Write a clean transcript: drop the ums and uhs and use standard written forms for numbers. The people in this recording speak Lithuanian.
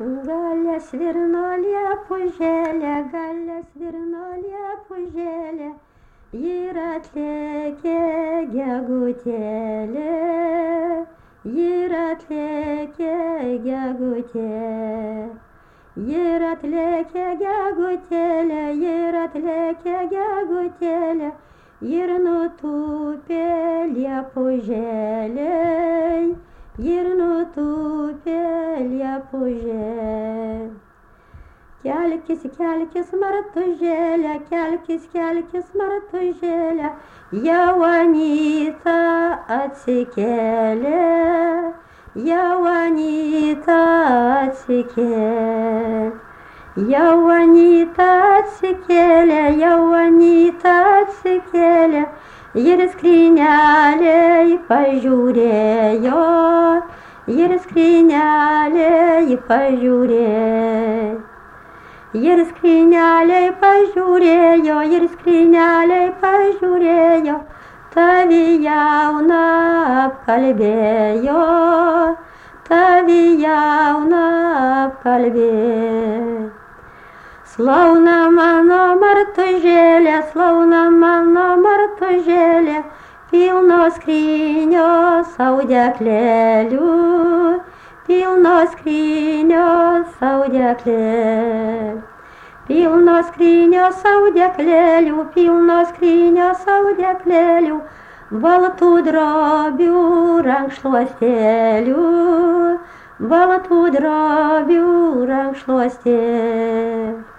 Галя свирно liepūžėlė, Галя свирno liepūžėlė, ir atlėkė gegutėlė, ir atlėkė gegutė. Ir atlėkė gegutėlė, ir atlėkė gegutėlė, ir nutūpė liepūžėlė, ir nutūpė liepūžė. Kelkis, kelkis, martužėlė, kelkis, kelkis, martužėlė, jau Anyta atsikėlė, jau Anyta atsikėlė. Jau Anyta atsikėlė, jau Anyta atsikėlė, ir skrynelėj pažiūrėjo, ir skrynelėj pažiūrėjo. Ir skrynelėj pažiūrėjo, ir skrynelėj pažiūrėjo, tavi jauną apkalbėjo, tavi jauną apkalbėjo. Slauna mano martužėlė, slauna mano martužėlė, pilnos skrynios audeklėlių, pilnos skrynios audeklėlių. Pilnos skrynios audeklėlių, pilnos skrynios audeklėlių, baltų drobių rankšluostėlių, baltų drobių rankšluostėlių.